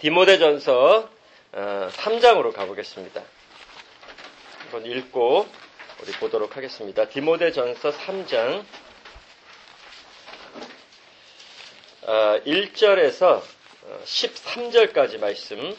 디모데전서 3장으로 가보겠습니다. 한번 읽고 우리 보도록 하겠습니다. 디모데전서 3장 1절에서 13절까지 말씀,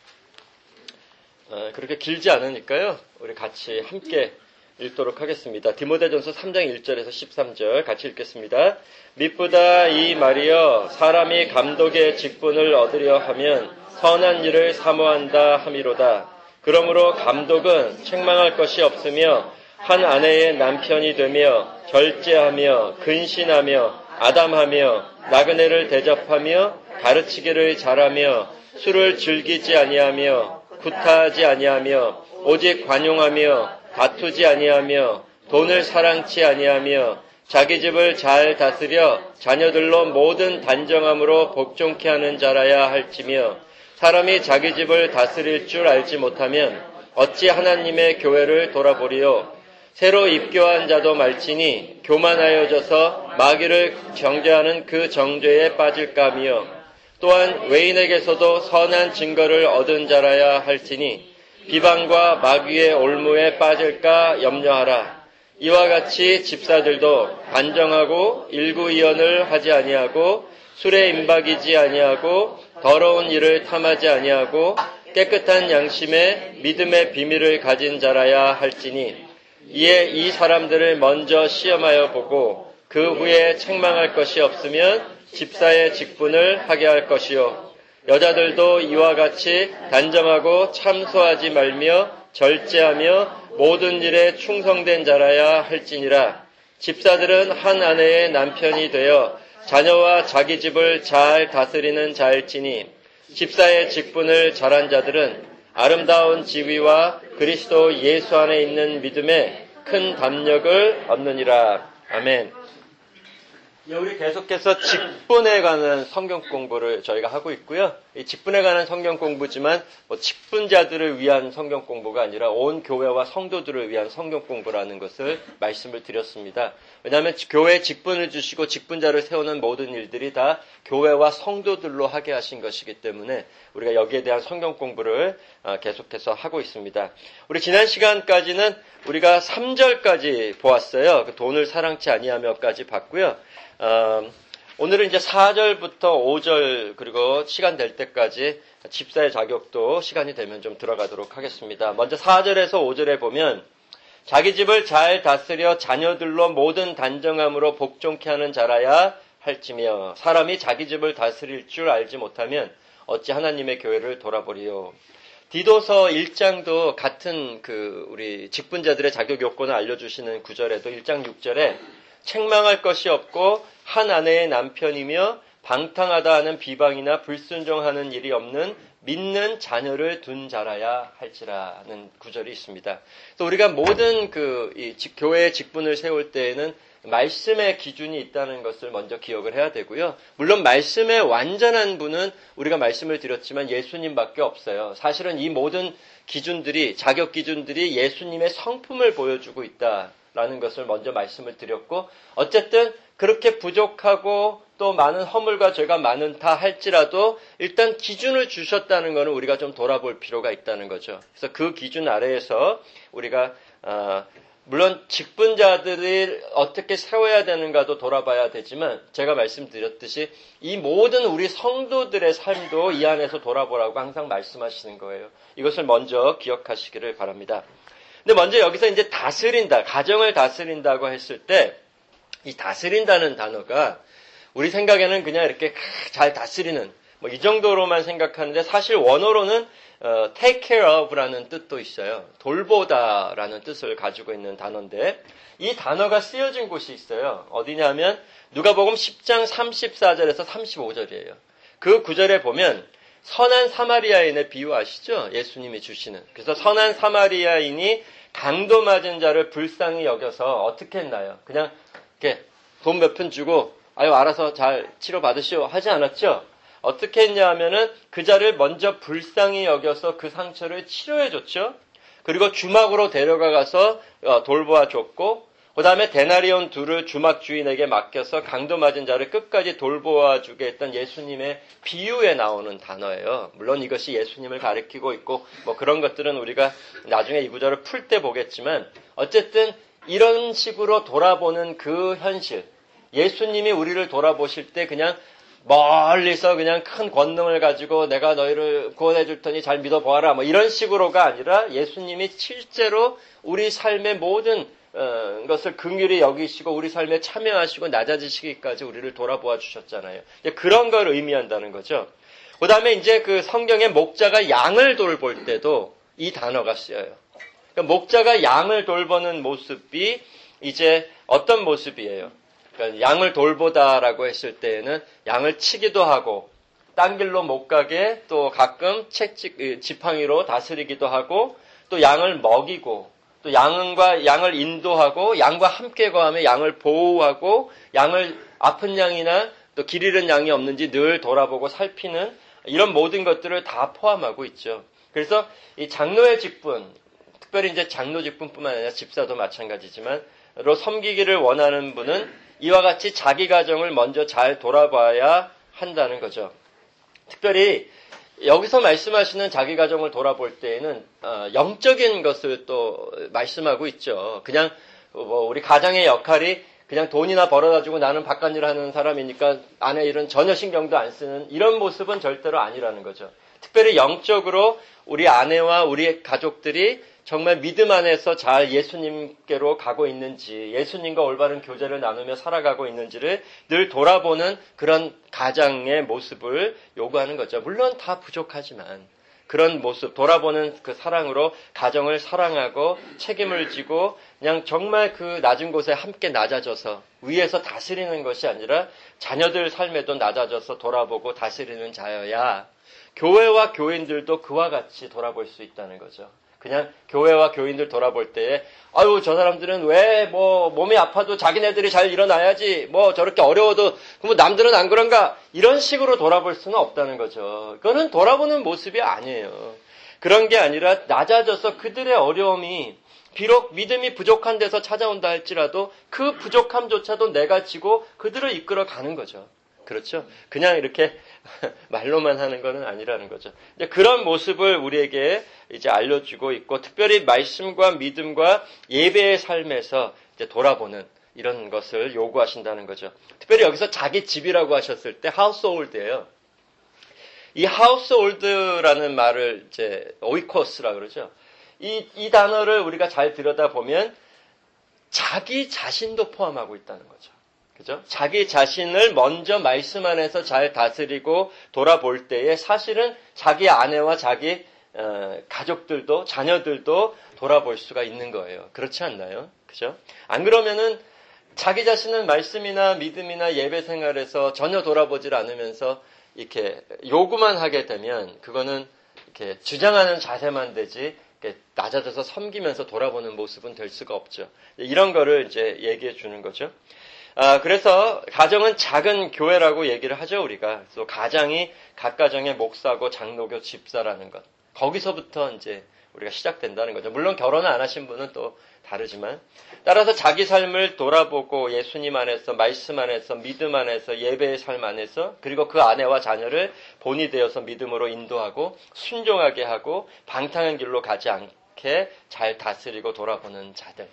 그렇게 길지 않으니까요. 우리 같이 함께 읽도록 하겠습니다. 디모데전서 3장 1절에서 13절 같이 읽겠습니다. 밉보다 이 말이여, 사람이 감독의 직분을 얻으려 하면 선한 일을 사모한다 함이로다. 그러므로 감독은 책망할 것이 없으며 한 아내의 남편이 되며 절제하며 근신하며 아담하며 나그네를 대접하며 가르치기를 잘하며 술을 즐기지 아니하며 구타하지 아니하며 오직 관용하며 다투지 아니하며 돈을 사랑치 아니하며 자기 집을 잘 다스려 자녀들로 모든 단정함으로 복종케 하는 자라야 할지며, 사람이 자기 집을 다스릴 줄 알지 못하면 어찌 하나님의 교회를 돌아보리요. 새로 입교한 자도 말지니 교만하여져서 마귀를 정죄하는 그 정죄에 빠질까 하며, 또한 외인에게서도 선한 증거를 얻은 자라야 할지니 비방과 마귀의 올무에 빠질까 염려하라. 이와 같이 집사들도 단정하고 일구이연을 하지 아니하고 술에 임박이지 아니하고 더러운 일을 탐하지 아니하고 깨끗한 양심에 믿음의 비밀을 가진 자라야 할지니, 이에 이 사람들을 먼저 시험하여 보고 그 후에 책망할 것이 없으면 집사의 직분을 하게 할 것이요. 여자들도 이와 같이 단정하고 참소하지 말며 절제하며 모든 일에 충성된 자라야 할지니라. 집사들은 한 아내의 남편이 되어 자녀와 자기 집을 잘 다스리는 자일지니, 집사의 직분을 잘한 자들은 아름다운 지위와 그리스도 예수 안에 있는 믿음에 큰 담력을 얻느니라. 아멘. 우리 계속해서 직분에 관한 성경 공부를 저희가 하고 있고요. 이 직분에 관한 성경 공부지만 직분자들을 위한 성경 공부가 아니라 온 교회와 성도들을 위한 성경 공부라는 것을 말씀을 드렸습니다. 왜냐하면 교회에 직분을 주시고 직분자를 세우는 모든 일들이 다 교회와 성도들로 하게 하신 것이기 때문에 우리가 여기에 대한 성경 공부를 계속해서 하고 있습니다. 우리 지난 시간까지는 우리가 3절까지 보았어요. 돈을 사랑치 아니하며까지 봤고요. 오늘은 이제 4절부터 5절 그리고 시간 될 때까지 집사의 자격도 시간이 되면 좀 들어가도록 하겠습니다. 먼저 4절에서 5절에 보면 자기 집을 잘 다스려 자녀들로 모든 단정함으로 복종케 하는 자라야 할지며, 사람이 자기 집을 다스릴 줄 알지 못하면 어찌 하나님의 교회를 돌아보리요. 디도서 1장도 같은 우리 직분자들의 자격 요건을 알려주시는 구절에도 1장 6절에 책망할 것이 없고 한 아내의 남편이며 방탕하다 하는 비방이나 불순종하는 일이 없는 믿는 자녀를 둔 자라야 할지라는 구절이 있습니다. 또 우리가 모든 교회의 직분을 세울 때에는 말씀의 기준이 있다는 것을 먼저 기억을 해야 되고요. 물론 말씀의 완전한 분은 우리가 말씀을 드렸지만 예수님밖에 없어요. 사실은 이 모든 기준들이, 자격 기준들이 예수님의 성품을 보여주고 있다라는 것을 먼저 말씀을 드렸고, 어쨌든 그렇게 부족하고 또 많은 허물과 죄가 많다 할지라도 일단 기준을 주셨다는 것은 우리가 좀 돌아볼 필요가 있다는 거죠. 그래서 그 기준 아래에서 우리가 물론 직분자들이 어떻게 세워야 되는가도 돌아봐야 되지만, 제가 말씀드렸듯이 이 모든 우리 성도들의 삶도 이 안에서 돌아보라고 항상 말씀하시는 거예요. 이것을 먼저 기억하시기를 바랍니다. 근데 먼저 여기서 이제 다스린다, 가정을 다스린다고 했을 때 이 다스린다는 단어가 우리 생각에는 그냥 이렇게 잘 다스리는 이 정도로만 생각하는데, 사실 원어로는 take care of라는 뜻도 있어요. 돌보다라는 뜻을 가지고 있는 단어인데, 이 단어가 쓰여진 곳이 있어요. 어디냐면 누가복음 10장 34절에서 35절이에요. 그 구절에 보면 선한 사마리아인의 비유 아시죠? 예수님이 주시는. 그래서 선한 사마리아인이 강도 맞은 자를 불쌍히 여겨서 어떻게 했나요? 그냥 이렇게 돈 몇 푼 주고 알아서 잘 치료받으시오 하지 않았죠? 어떻게 했냐 하면은 그 자를 먼저 불쌍히 여겨서 그 상처를 치료해 줬죠. 그리고 주막으로 데려가서 돌보아 줬고, 그 다음에 데나리온 둘을 주막 주인에게 맡겨서 강도 맞은 자를 끝까지 돌보아 주게 했던 예수님의 비유에 나오는 단어예요. 물론 이것이 예수님을 가리키고 있고 뭐 그런 것들은 우리가 나중에 이 구절을 풀 때 보겠지만 어쨌든 이런 식으로 돌아보는 그 현실, 예수님이 우리를 돌아보실 때 그냥 멀리서 그냥 큰 권능을 가지고 내가 너희를 구원해 줄 테니 잘 믿어보아라 뭐 이런 식으로가 아니라 예수님이 실제로 우리 삶의 모든 것을 긍휼히 여기시고 우리 삶에 참여하시고 낮아지시기까지 우리를 돌아보아 주셨잖아요. 그런 걸 의미한다는 거죠. 그 다음에 이제 그 성경의 목자가 양을 돌볼 때도 이 단어가 쓰여요. 그러니까 목자가 양을 돌보는 모습이 이제 어떤 모습이에요? 그러니까 양을 돌보다라고 했을 때에는 양을 치기도 하고 딴 길로 못 가게 또 가끔 지팡이로 다스리기도 하고 또 양을 먹이고 또 양을 인도하고 양과 함께 거하며 양을 보호하고 양을 아픈 양이나 또 길 잃은 양이 없는지 늘 돌아보고 살피는 이런 모든 것들을 다 포함하고 있죠. 그래서 이 장로의 직분, 특별히 이제 장로 직분뿐만 아니라 집사도 마찬가지지만 로 섬기기를 원하는 분은 이와 같이 자기 가정을 먼저 잘 돌아봐야 한다는 거죠. 특별히 여기서 말씀하시는 자기 가정을 돌아볼 때에는 영적인 것을 또 말씀하고 있죠. 그냥 뭐 우리 가장의 역할이 그냥 돈이나 벌어다주고 나는 바깥일 하는 사람이니까 아내 일은 전혀 신경도 안 쓰는 이런 모습은 절대로 아니라는 거죠. 특별히 영적으로 우리 아내와 우리 가족들이 정말 믿음 안에서 잘 예수님께로 가고 있는지, 예수님과 올바른 교제를 나누며 살아가고 있는지를 늘 돌아보는 그런 가장의 모습을 요구하는 거죠. 물론 다 부족하지만 그런 모습, 돌아보는 그 사랑으로 가정을 사랑하고 책임을 지고 그냥 정말 그 낮은 곳에 함께 낮아져서 위에서 다스리는 것이 아니라 자녀들 삶에도 낮아져서 돌아보고 다스리는 자여야 교회와 교인들도 그와 같이 돌아볼 수 있다는 거죠. 그냥 교회와 교인들 돌아볼 때에 아유 저 사람들은 왜 뭐 몸이 아파도 자기네들이 잘 일어나야지 뭐 저렇게 어려워도 뭐 남들은 안 그런가 이런 식으로 돌아볼 수는 없다는 거죠. 그거는 돌아보는 모습이 아니에요. 그런 게 아니라 낮아져서 그들의 어려움이 비록 믿음이 부족한 데서 찾아온다 할지라도 그 부족함조차도 내가 지고 그들을 이끌어 가는 거죠. 그렇죠? 그냥 이렇게 말로만 하는 것은 아니라는 거죠. 이제 그런 모습을 우리에게 이제 알려주고 있고, 특별히 말씀과 믿음과 예배의 삶에서 이제 돌아보는 이런 것을 요구하신다는 거죠. 특별히 여기서 자기 집이라고 하셨을 때 household예요. 이 household라는 말을 이제 oikos라 그러죠. 이 단어를 우리가 잘 들여다보면 자기 자신도 포함하고 있다는 거죠. 그죠? 자기 자신을 먼저 말씀 안에서 잘 다스리고 돌아볼 때에 사실은 자기 아내와 자기 가족들도 자녀들도 돌아볼 수가 있는 거예요. 그렇지 않나요? 그죠? 안 그러면은 자기 자신은 말씀이나 믿음이나 예배 생활에서 전혀 돌아보질 않으면서 이렇게 요구만 하게 되면 그거는 이렇게 주장하는 자세만 되지 이렇게 낮아져서 섬기면서 돌아보는 모습은 될 수가 없죠. 이런 거를 이제 얘기해 주는 거죠. 그래서 가정은 작은 교회라고 얘기를 하죠, 우리가. 그래서 가장이 각 가정의 목사고 장로교 집사라는 것. 거기서부터 이제 우리가 시작된다는 거죠. 물론 결혼을 안 하신 분은 또 다르지만. 따라서 자기 삶을 돌아보고 예수님 안에서, 말씀 안에서, 믿음 안에서, 예배의 삶 안에서, 그리고 그 아내와 자녀를 본이 되어서 믿음으로 인도하고, 순종하게 하고, 방탕한 길로 가지 않게 잘 다스리고 돌아보는 자들.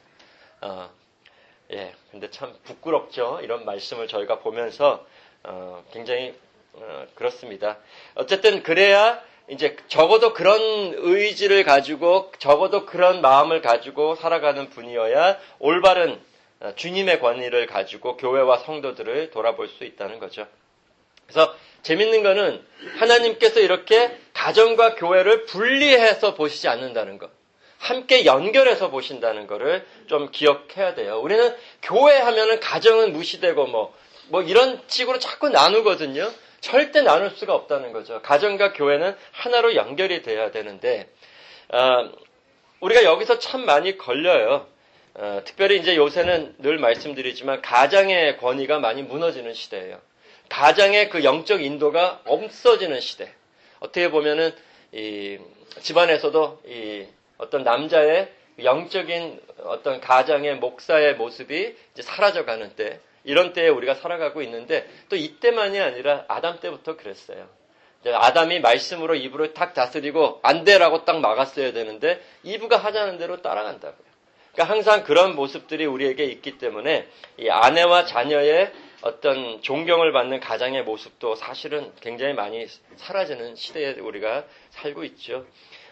근데 참 부끄럽죠. 이런 말씀을 저희가 보면서, 굉장히, 그렇습니다. 어쨌든, 그래야, 이제, 적어도 그런 의지를 가지고, 적어도 그런 마음을 가지고 살아가는 분이어야 올바른 주님의 권위를 가지고 교회와 성도들을 돌아볼 수 있다는 거죠. 그래서 재밌는 거는 하나님께서 이렇게 가정과 교회를 분리해서 보시지 않는다는 것. 함께 연결해서 보신다는 거를 좀 기억해야 돼요. 우리는 교회 하면은 가정은 무시되고 뭐 이런 식으로 자꾸 나누거든요. 절대 나눌 수가 없다는 거죠. 가정과 교회는 하나로 연결이 돼야 되는데, 우리가 여기서 참 많이 걸려요. 특별히 이제 요새는 늘 말씀드리지만 가장의 권위가 많이 무너지는 시대예요. 가장의 그 영적 인도가 없어지는 시대. 어떻게 보면은 이 집안에서도 이 어떤 남자의 영적인 어떤 가장의 목사의 모습이 이제 사라져가는 때, 이런 때에 우리가 살아가고 있는데, 또 이때만이 아니라 아담 때부터 그랬어요. 아담이 말씀으로 이브를 탁 다스리고 안 돼라고 딱 막았어야 되는데 이브가 하자는 대로 따라간다고요. 그러니까 항상 그런 모습들이 우리에게 있기 때문에 이 아내와 자녀의 어떤 존경을 받는 가장의 모습도 사실은 굉장히 많이 사라지는 시대에 우리가 살고 있죠.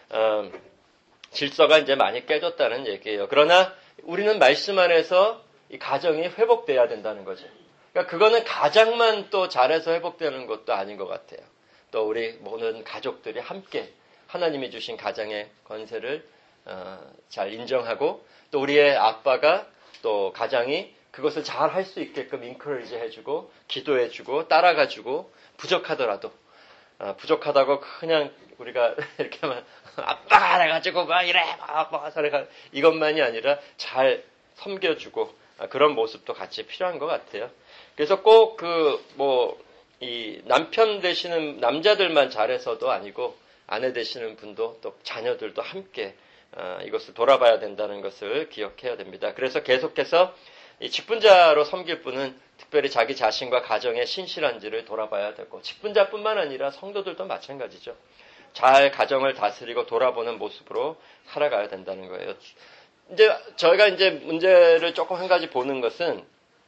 질서가 이제 많이 깨졌다는 얘기예요. 그러나 우리는 말씀 안에서 이 가정이 회복돼야 된다는 거죠. 그러니까 그거는 가장만 또 잘해서 회복되는 것도 아닌 것 같아요. 또 우리 모든 가족들이 함께 하나님이 주신 가장의 권세를 잘 인정하고 또 우리의 아빠가 또 가장이 그것을 잘 할 수 있게끔 인커리지 해주고 기도해주고 따라가주고 부족하더라도 부족하다고 그냥 우리가 이렇게만 아빠가 해가지고 막 이래 막 이것만이 아니라 잘 섬겨주고 그런 모습도 같이 필요한 것 같아요. 그래서 꼭 이 남편 되시는 남자들만 잘해서도 아니고 아내 되시는 분도 또 자녀들도 함께 이것을 돌아봐야 된다는 것을 기억해야 됩니다. 그래서 계속해서 이 직분자로 섬길 분은 특별히 자기 자신과 가정의 신실한지를 돌아봐야 되고 직분자뿐만 아니라 성도들도 마찬가지죠. 잘 가정을 다스리고 돌아보는 모습으로 살아가야 된다는 거예요. 이제 저희가 이제 문제를 조금 한 가지 보는 것은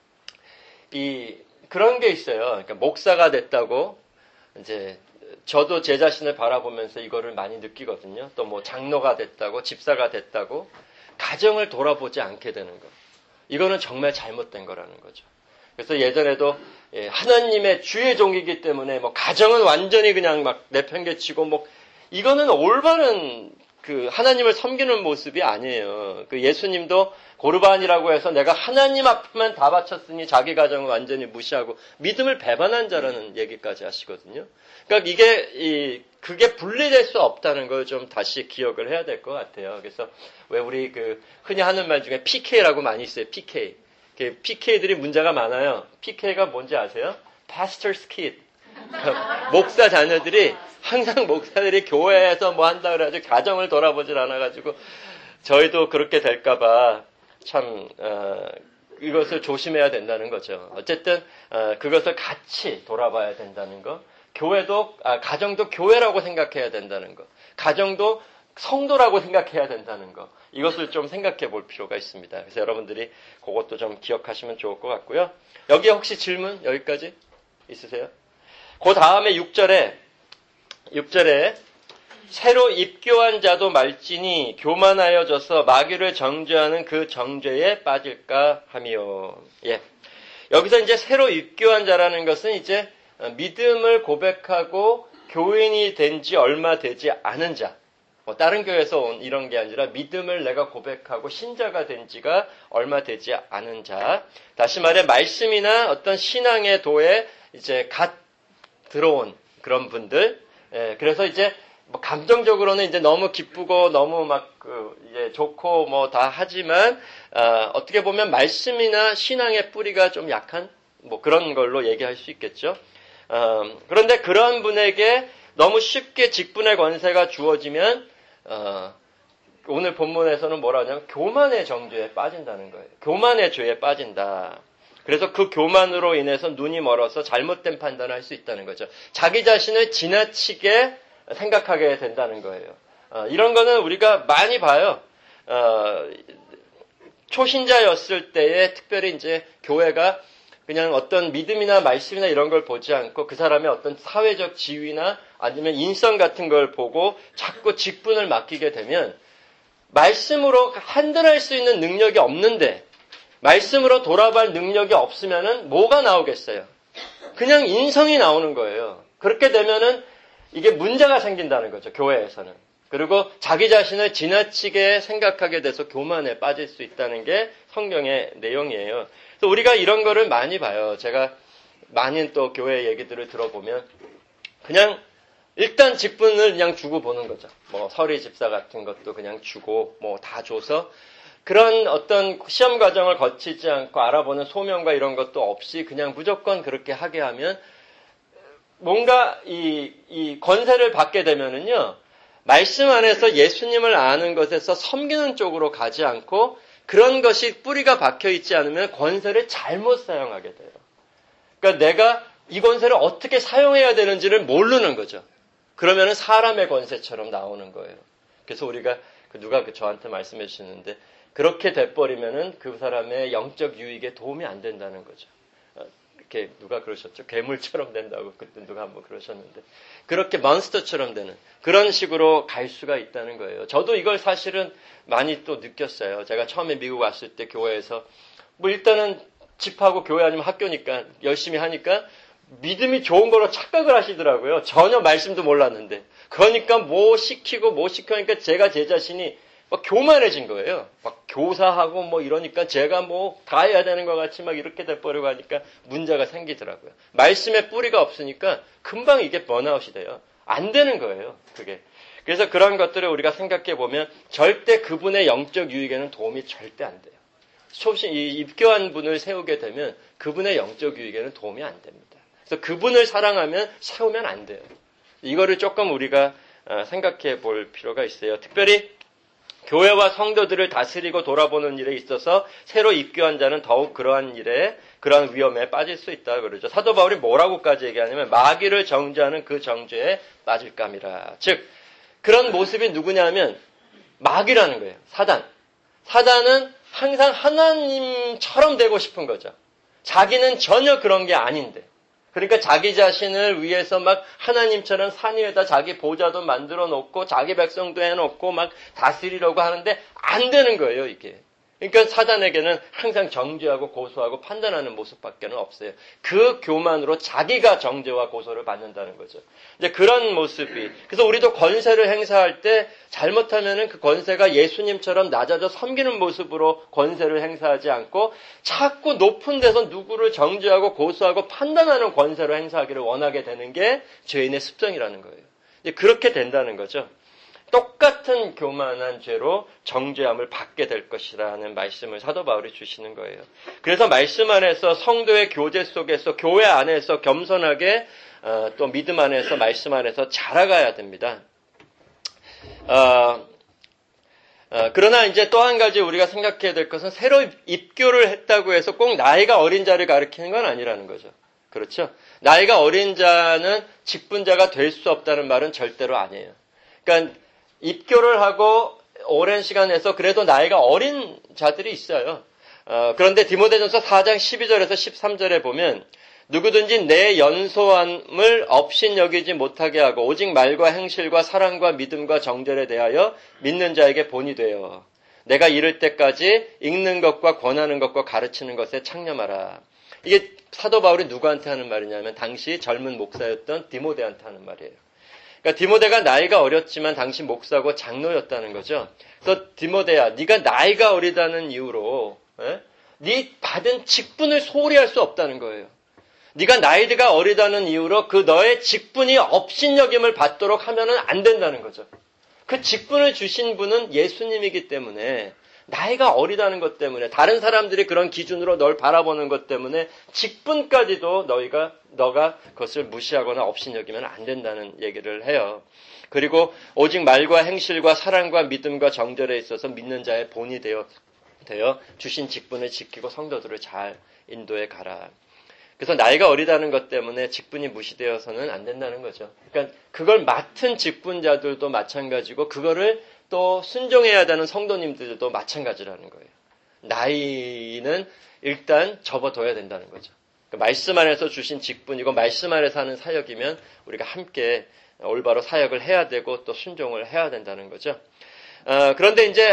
그런 게 있어요. 그러니까 목사가 됐다고 이제 저도 제 자신을 바라보면서 이거를 많이 느끼거든요. 또 뭐 장로가 됐다고 집사가 됐다고 가정을 돌아보지 않게 되는 거. 이거는 정말 잘못된 거라는 거죠. 그래서 예전에도 하나님의 주의 종이기 때문에 뭐 가정은 완전히 그냥 막 내팽개치고 뭐 이거는 올바른 그 하나님을 섬기는 모습이 아니에요. 그 예수님도 고르반이라고 해서 내가 하나님 앞에만 다 바쳤으니 자기 가정을 완전히 무시하고 믿음을 배반한 자라는 얘기까지 하시거든요. 그러니까 그게 분리될 수 없다는 걸 좀 다시 기억을 해야 될 것 같아요. 그래서 왜 우리 흔히 하는 말 중에 PK라고 많이 있어요. PK. PK들이 문제가 많아요. PK가 뭔지 아세요? Pastor's Kid. 목사 자녀들이 항상 목사들이 교회에서 뭐 한다 그래가지고 가정을 돌아보질 않아가지고 저희도 그렇게 될까봐 참 이것을 조심해야 된다는 거죠. 어쨌든 그것을 같이 돌아봐야 된다는 거. 가정도 교회라고 생각해야 된다는 거. 가정도 성도라고 생각해야 된다는 거. 이것을 좀 생각해 볼 필요가 있습니다. 그래서 여러분들이 그것도 좀 기억하시면 좋을 것 같고요. 여기에 혹시 질문 여기까지 있으세요? 그 다음에 6절에 새로 입교한 자도 말지니 교만하여져서 마귀를 정죄하는 그 정죄에 빠질까 하며. 예. 여기서 이제 새로 입교한 자라는 것은 이제 믿음을 고백하고 교인이 된 지 얼마 되지 않은 자. 다른 교회에서 온 이런 게 아니라 믿음을 내가 고백하고 신자가 된 지가 얼마 되지 않은 자. 다시 말해 말씀이나 어떤 신앙의 도에 이제 갓 들어온 그런 분들. 예, 그래서 이제 감정적으로는 이제 너무 기쁘고 너무 이제 좋고 뭐 다 하지만 어떻게 보면 말씀이나 신앙의 뿌리가 좀 약한 뭐 그런 걸로 얘기할 수 있겠죠. 그런데 그런 분에게 너무 쉽게 직분의 권세가 주어지면 오늘 본문에서는 뭐라 하냐면 교만의 정죄에 빠진다는 거예요. 교만의 죄에 빠진다. 그래서 그 교만으로 인해서 눈이 멀어서 잘못된 판단을 할 수 있다는 거죠. 자기 자신을 지나치게 생각하게 된다는 거예요. 이런 거는 우리가 많이 봐요. 초신자였을 때에 특별히 이제 교회가 그냥 어떤 믿음이나 말씀이나 이런 걸 보지 않고 그 사람의 어떤 사회적 지위나 아니면 인성 같은 걸 보고 자꾸 직분을 맡기게 되면 말씀으로 handle할 수 있는 능력이 없는데 말씀으로 돌아볼 능력이 없으면은 뭐가 나오겠어요? 그냥 인성이 나오는 거예요. 그렇게 되면은 이게 문제가 생긴다는 거죠, 교회에서는. 그리고 자기 자신을 지나치게 생각하게 돼서 교만에 빠질 수 있다는 게 성경의 내용이에요. 그래서 우리가 이런 거를 많이 봐요. 제가 많은 또 교회 얘기들을 들어보면 그냥 일단 직분을 그냥 주고 보는 거죠. 뭐 서리 집사 같은 것도 그냥 주고 뭐 다 줘서 그런 어떤 시험 과정을 거치지 않고 알아보는 소명과 이런 것도 없이 그냥 무조건 그렇게 하게 하면 뭔가 이 권세를 받게 되면은요, 말씀 안에서 예수님을 아는 것에서 섬기는 쪽으로 가지 않고 그런 것이 뿌리가 박혀 있지 않으면 권세를 잘못 사용하게 돼요. 그러니까 내가 이 권세를 어떻게 사용해야 되는지를 모르는 거죠. 그러면은 사람의 권세처럼 나오는 거예요. 그래서 우리가 누가 저한테 말씀해 주시는데 그렇게 돼버리면은 그 사람의 영적 유익에 도움이 안 된다는 거죠. 이렇게 누가 그러셨죠? 괴물처럼 된다고 그때 누가 한번 그러셨는데 그렇게 몬스터처럼 되는 그런 식으로 갈 수가 있다는 거예요. 저도 이걸 사실은 많이 또 느꼈어요. 제가 처음에 미국 왔을 때 교회에서 뭐 일단은 집하고 교회 아니면 학교니까 열심히 하니까 믿음이 좋은 거로 착각을 하시더라고요. 전혀 말씀도 몰랐는데. 그러니까 뭐 시키니까 제가 제 자신이 막 교만해진 거예요. 막 교사하고 뭐 이러니까 제가 뭐 다 해야 되는 것 같이 막 이렇게 돼버리고 하니까 문제가 생기더라고요. 말씀에 뿌리가 없으니까 금방 이게 번아웃이 돼요. 안 되는 거예요. 그게. 그래서 그런 것들을 우리가 생각해 보면 절대 그분의 영적 유익에는 도움이 절대 안 돼요. 입교한 분을 세우게 되면 그분의 영적 유익에는 도움이 안 됩니다. 그래서 그분을 사랑하면 세우면 안 돼요. 이거를 조금 우리가 생각해 볼 필요가 있어요. 특별히 교회와 성도들을 다스리고 돌아보는 일에 있어서 새로 입교한 자는 더욱 그러한 위험에 빠질 수 있다 그러죠. 사도 바울이 뭐라고까지 얘기하냐면 마귀를 정죄하는 그 정죄에 빠질 감이라. 즉 그런 모습이 누구냐면 마귀라는 거예요. 사단은 항상 하나님처럼 되고 싶은 거죠. 자기는 전혀 그런 게 아닌데. 그러니까 자기 자신을 위해서 막 하나님처럼 산 위에다 자기 보좌도 만들어 놓고 자기 백성도 해놓고 막 다스리려고 하는데 안 되는 거예요, 이게. 그러니까 사단에게는 항상 정죄하고 고소하고 판단하는 모습밖에는 없어요. 그 교만으로 자기가 정죄와 고소를 받는다는 거죠. 이제 그런 모습이. 그래서 우리도 권세를 행사할 때 잘못하면은 그 권세가 예수님처럼 낮아져 섬기는 모습으로 권세를 행사하지 않고 자꾸 높은 데서 누구를 정죄하고 고소하고 판단하는 권세로 행사하기를 원하게 되는 게 죄인의 습성이라는 거예요. 이제 그렇게 된다는 거죠. 똑같은 교만한 죄로 정죄함을 받게 될 것이라는 말씀을 사도 바울이 주시는 거예요. 그래서 말씀 안에서 성도의 교제 속에서 교회 안에서 겸손하게 또 믿음 안에서 말씀 안에서 자라가야 됩니다. 그러나 이제 또 한 가지 우리가 생각해야 될 것은 새로 입교를 했다고 해서 꼭 나이가 어린 자를 가리키는 건 아니라는 거죠. 그렇죠? 나이가 어린 자는 직분자가 될 수 없다는 말은 절대로 아니에요. 그러니까 입교를 하고 오랜 시간에서 그래도 나이가 어린 자들이 있어요. 그런데 디모데전서 4장 12절에서 13절에 보면 누구든지 내 연소함을 업신여기지 못하게 하고 오직 말과 행실과 사랑과 믿음과 정절에 대하여 믿는 자에게 본이 되어 내가 이를 때까지 읽는 것과 권하는 것과 가르치는 것에 창념하라. 이게 사도 바울이 누구한테 하는 말이냐면 당시 젊은 목사였던 디모데한테 하는 말이에요. 그러니까 디모데가 나이가 어렸지만 당시 목사고 장로였다는 거죠. 그래서 디모데야, 네가 나이가 어리다는 이유로 네 받은 직분을 소홀히 할 수 없다는 거예요. 네가 나이가 어리다는 이유로 그 너의 직분이 업신여김을 받도록 하면은 안 된다는 거죠. 그 직분을 주신 분은 예수님이기 때문에 나이가 어리다는 것 때문에 다른 사람들이 그런 기준으로 널 바라보는 것 때문에 직분까지도 너가 그것을 무시하거나 업신여기면 안 된다는 얘기를 해요. 그리고 오직 말과 행실과 사랑과 믿음과 정절에 있어서 믿는 자의 본이 되어 주신 직분을 지키고 성도들을 잘 인도해 가라. 그래서 나이가 어리다는 것 때문에 직분이 무시되어서는 안 된다는 거죠. 그러니까 그걸 맡은 직분자들도 마찬가지고 그거를 또 순종해야 되는 성도님들도 마찬가지라는 거예요. 나이는 일단 접어둬야 된다는 거죠. 그러니까 말씀 안에서 주신 직분이고 말씀 안에서 하는 사역이면 우리가 함께 올바로 사역을 해야 되고 또 순종을 해야 된다는 거죠. 그런데 이제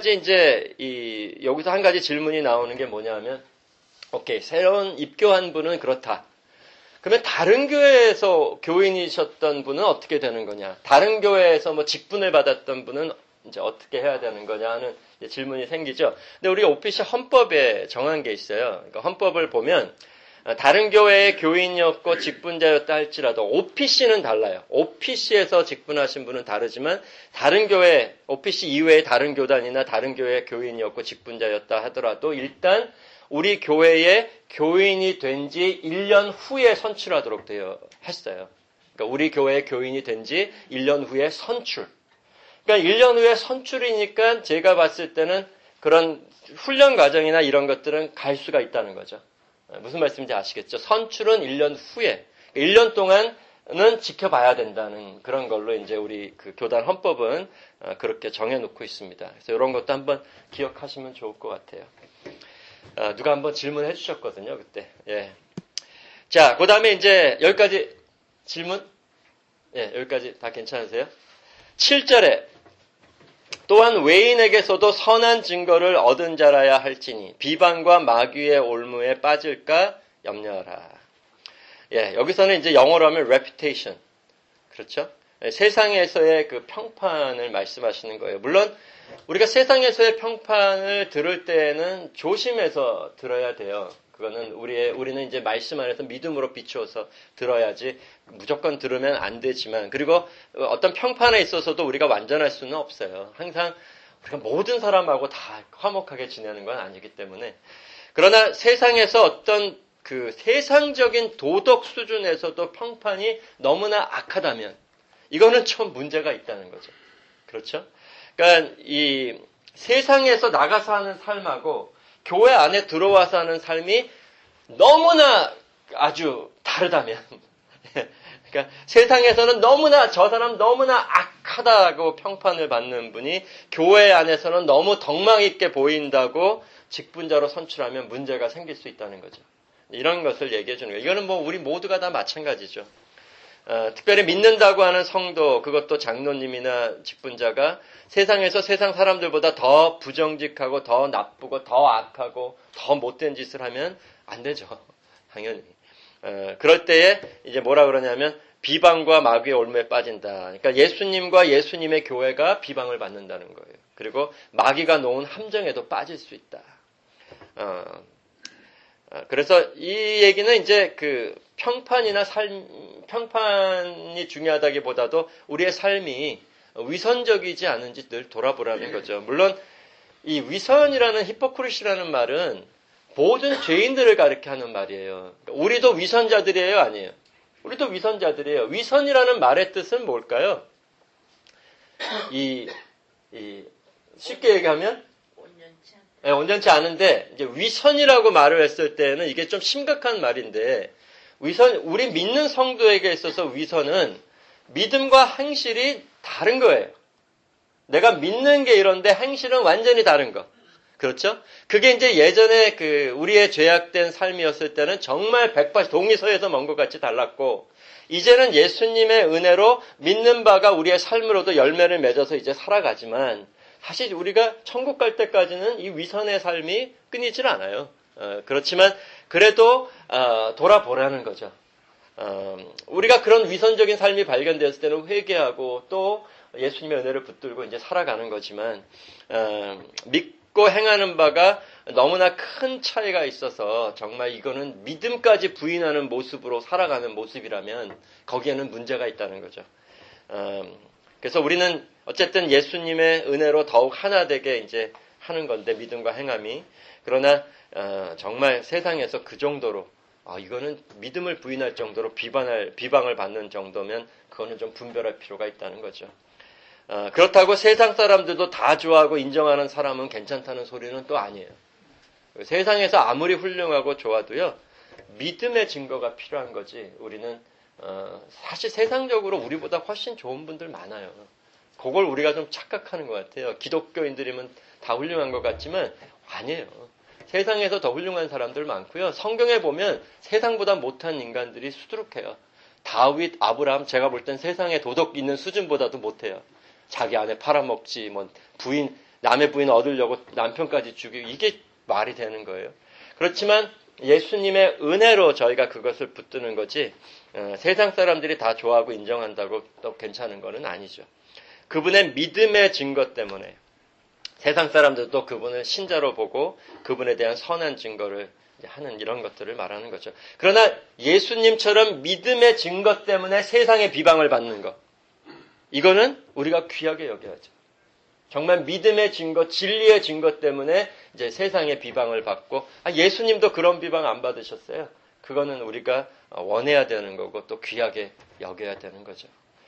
여기서 한 가지 질문이 나오는 게 뭐냐면, 오케이, 새로운 입교한 분은 그렇다. 그러면 다른 교회에서 교인이셨던 분은 어떻게 되는 거냐? 다른 교회에서 뭐 직분을 받았던 분은 이제 어떻게 해야 되는 거냐 하는 질문이 생기죠. 근데 우리가 오피시 헌법에 정한 게 있어요. 그러니까 헌법을 보면 다른 교회의 교인이었고 직분자였다 할지라도 오피시는 달라요. 오피시에서 직분하신 분은 다르지만 다른 교회, 오피시 이외의 다른 교단이나 다른 교회의 교인이었고 직분자였다 하더라도 일단 우리 교회에 교인이 된 지 1년 후에 선출하도록 했어요. 그러니까 우리 교회에 교인이 된 지 1년 후에 선출. 그러니까 1년 후에 선출이니까 제가 봤을 때는 그런 훈련 과정이나 이런 것들은 갈 수가 있다는 거죠. 무슨 말씀인지 아시겠죠? 선출은 1년 후에, 1년 동안은 지켜봐야 된다는 그런 걸로 이제 우리 그 교단 헌법은 그렇게 정해놓고 있습니다. 그래서 이런 것도 한번 기억하시면 좋을 것 같아요. 누가 한번 질문해 주셨거든요, 그때. 예. 자, 그 다음에 이제 여기까지 질문? 예, 여기까지 다 괜찮으세요? 7절에 또한 외인에게서도 선한 증거를 얻은 자라야 할지니 비방과 마귀의 올무에 빠질까 염려하라. 예, 여기서는 이제 영어로 하면 reputation. 그렇죠? 예, 세상에서의 그 평판을 말씀하시는 거예요. 물론 우리가 세상에서의 평판을 들을 때에는 조심해서 들어야 돼요. 그거는 우리는 이제 말씀 안에서 믿음으로 비추어서 들어야지 무조건 들으면 안 되지만, 그리고 어떤 평판에 있어서도 우리가 완전할 수는 없어요. 항상 우리가 모든 사람하고 다 화목하게 지내는 건 아니기 때문에. 그러나 세상에서 어떤 그 세상적인 도덕 수준에서도 평판이 너무나 악하다면 이거는 좀 문제가 있다는 거죠. 그렇죠? 그러니까 이 세상에서 나가서 하는 삶하고 교회 안에 들어와서 하는 삶이 너무나 아주 다르다면, 그러니까 세상에서는 너무나 저 사람 너무나 악하다고 평판을 받는 분이 교회 안에서는 너무 덕망 있게 보인다고 직분자로 선출하면 문제가 생길 수 있다는 거죠. 이런 것을 얘기해 주는 거예요. 이거는 뭐 우리 모두가 다 마찬가지죠. 특별히 믿는다고 하는 성도, 그것도 장로님이나 직분자가 세상에서 세상 사람들보다 더 부정직하고 더 나쁘고 더 악하고 더 못된 짓을 하면 안 되죠. 당연히. 그럴 때에 이제 뭐라 그러냐면 비방과 마귀의 올무에 빠진다. 그러니까 예수님과 예수님의 교회가 비방을 받는다는 거예요. 그리고 마귀가 놓은 함정에도 빠질 수 있다. 그래서 이 얘기는 이제 그 평판이나 평판이 중요하다기보다도 우리의 삶이 위선적이지 않은지 늘 돌아보라는 거죠. 물론 이 위선이라는 히포크리시라는 말은 모든 죄인들을 가리켜 하는 말이에요. 우리도 위선자들이에요, 아니에요? 우리도 위선자들이에요. 위선이라는 말의 뜻은 뭘까요? 쉽게 얘기하면 온전치 않은데, 이제 위선이라고 말을 했을 때는 이게 좀 심각한 말인데, 우리 믿는 성도에게 있어서 위선은 믿음과 행실이 다른 거예요. 내가 믿는 게 이런데 행실은 완전히 다른 거. 그렇죠? 그게 이제 예전에 우리의 죄악된 삶이었을 때는 정말 180 동의서에서 먼 것 같이 달랐고, 이제는 예수님의 은혜로 믿는 바가 우리의 삶으로도 열매를 맺어서 이제 살아가지만, 사실 우리가 천국 갈 때까지는 이 위선의 삶이 끊이질 않아요. 그렇지만 그래도 돌아보라는 거죠. 우리가 그런 위선적인 삶이 발견되었을 때는 회개하고 또 예수님의 은혜를 붙들고 이제 살아가는 거지만, 믿고 행하는 바가 너무나 큰 차이가 있어서 정말 이거는 믿음까지 부인하는 모습으로 살아가는 모습이라면 거기에는 문제가 있다는 거죠. 그래서 우리는 어쨌든 예수님의 은혜로 더욱 하나 되게 이제 하는 건데, 믿음과 행함이. 그러나 정말 세상에서 그 정도로 이거는 믿음을 부인할 정도로 비방을 받는 정도면 그거는 좀 분별할 필요가 있다는 거죠. 그렇다고 세상 사람들도 다 좋아하고 인정하는 사람은 괜찮다는 소리는 또 아니에요. 세상에서 아무리 훌륭하고 좋아도요, 믿음의 증거가 필요한 거지. 우리는 사실 세상적으로 우리보다 훨씬 좋은 분들 많아요. 그걸 우리가 좀 착각하는 것 같아요. 기독교인들이면 다 훌륭한 것 같지만 아니에요. 세상에서 더 훌륭한 사람들 많고요. 성경에 보면 세상보다 못한 인간들이 수두룩해요. 다윗, 아브라함, 제가 볼 땐 세상에 도덕 있는 수준보다도 못해요. 자기 아내 팔아먹지, 남의 부인 얻으려고 남편까지 죽이고, 이게 말이 되는 거예요. 그렇지만 예수님의 은혜로 저희가 그것을 붙드는 거지, 세상 사람들이 다 좋아하고 인정한다고 또 괜찮은 거는 아니죠. 그분의 믿음의 증거 때문에 세상 사람들도 그분을 신자로 보고 그분에 대한 선한 증거를 하는 이런 것들을 말하는 거죠. 그러나 예수님처럼 믿음의 증거 때문에 세상의 비방을 받는 것, 이거는 우리가 귀하게 여겨야죠. 정말 믿음의 증거, 진리의 증거 때문에 이제 세상의 비방을 받고, 예수님도 그런 비방 안 받으셨어요. 그거는 우리가 원해야 되는 거고 또 귀하게 여겨야 되는 거죠.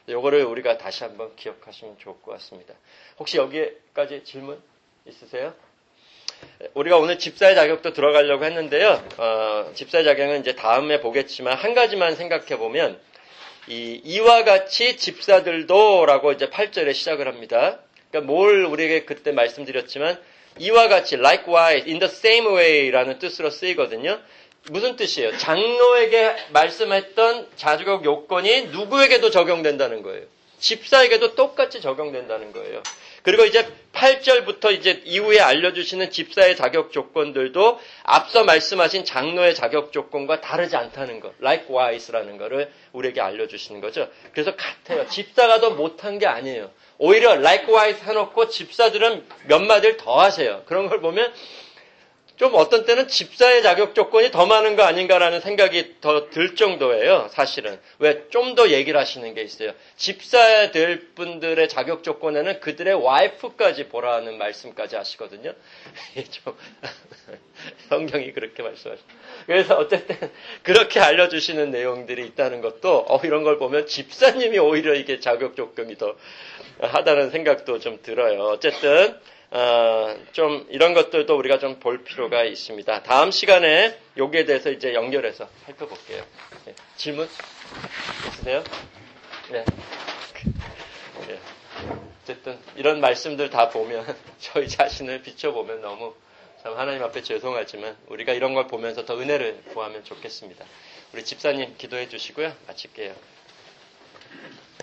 요거를 우리가 다시 한번 기억하시면 좋을 것 같습니다. 혹시 여기까지 질문 있으세요? 우리가 오늘 집사의 자격도 들어가려고 했는데요. 집사의 자격은 이제 다음에 보겠지만 한 가지만 생각해 보면 이와 같이 집사들도라고 이제 8절에 시작을 합니다. 그러니까 뭘 우리에게 그때 말씀드렸지만 이와 같이 likewise, in the same way라는 뜻으로 쓰이거든요. 무슨 뜻이에요? 장로에게 말씀했던 자격 요건이 누구에게도 적용된다는 거예요. 집사에게도 똑같이 적용된다는 거예요. 그리고 이제 8절부터 이제 이후에 알려주시는 집사의 자격 조건들도 앞서 말씀하신 장로의 자격 조건과 다르지 않다는 것, likewise라는 거를 우리에게 알려주시는 거죠. 그래서 같아요. 집사가 더 못한 게 아니에요. 오히려 likewise 해놓고 집사들은 몇 마디를 더 하세요. 그런 걸 보면 좀 어떤 때는 집사의 자격 조건이 더 많은 거 아닌가라는 생각이 더 들 정도예요, 사실은. 왜? 좀 더 얘기를 하시는 게 있어요. 집사야 될 분들의 자격 조건에는 그들의 와이프까지 보라는 말씀까지 하시거든요. 좀 성경이 그렇게 말씀하십니다. 그래서 어쨌든 그렇게 알려주시는 내용들이 있다는 것도 이런 걸 보면 집사님이 오히려 이게 자격 조건이 더 하다는 생각도 좀 들어요. 어쨌든 좀 이런 것들도 우리가 좀 볼 필요가 있습니다. 다음 시간에 여기에 대해서 이제 연결해서 살펴볼게요. 네. 질문 있으세요? 네. 네. 어쨌든 이런 말씀들 다 보면 저희 자신을 비춰보면 너무 참 하나님 앞에 죄송하지만 우리가 이런 걸 보면서 더 은혜를 구하면 좋겠습니다. 우리 집사님 기도해 주시고요. 마칠게요.